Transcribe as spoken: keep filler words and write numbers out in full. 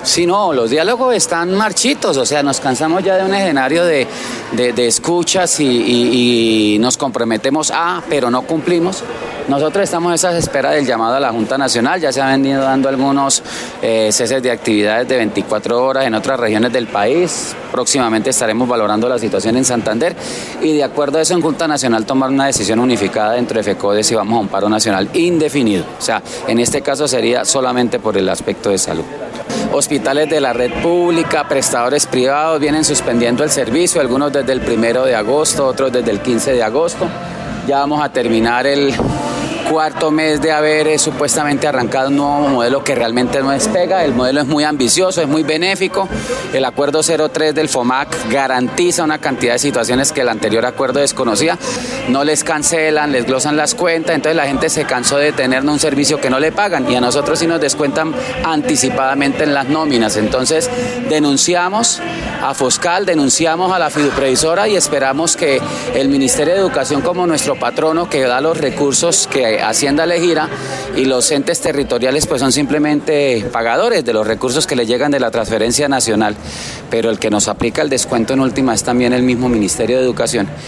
Sí, no, los diálogos están marchitos, o sea, nos cansamos ya de un escenario de, de, de escuchas y, y, y nos comprometemos a, pero no cumplimos. Nosotros estamos a esa espera del llamado a la Junta Nacional, ya se han venido dando algunos eh, ceses de actividades de veinticuatro horas en otras regiones del país. Próximamente estaremos valorando la situación en Santander y de acuerdo a eso en Junta Nacional tomar una decisión unificada dentro de FECODE si vamos a un paro nacional indefinido. O sea, en este caso sería solamente por el aspecto de salud. Hospitales de la red pública, prestadores privados vienen suspendiendo el servicio, algunos desde el primero de agosto, otros desde el quince de agosto. Ya vamos a terminar el cuarto mes de haber eh, supuestamente arrancado un nuevo modelo que realmente no despega. El modelo es muy ambicioso, es muy benéfico. El acuerdo cero tres del FOMAC garantiza una cantidad de situaciones que el anterior acuerdo desconocía. No les cancelan, les glosan las cuentas, entonces la gente se cansó de tener un servicio que no le pagan y a nosotros sí nos descuentan anticipadamente en las nóminas. Entonces denunciamos a Foscal, denunciamos a la fiduprevisora y esperamos que el Ministerio de Educación como nuestro patrono que da los recursos que Hacienda le gira y los entes territoriales pues son simplemente pagadores de los recursos que le llegan de la transferencia nacional, pero el que nos aplica el descuento en última es también el mismo Ministerio de Educación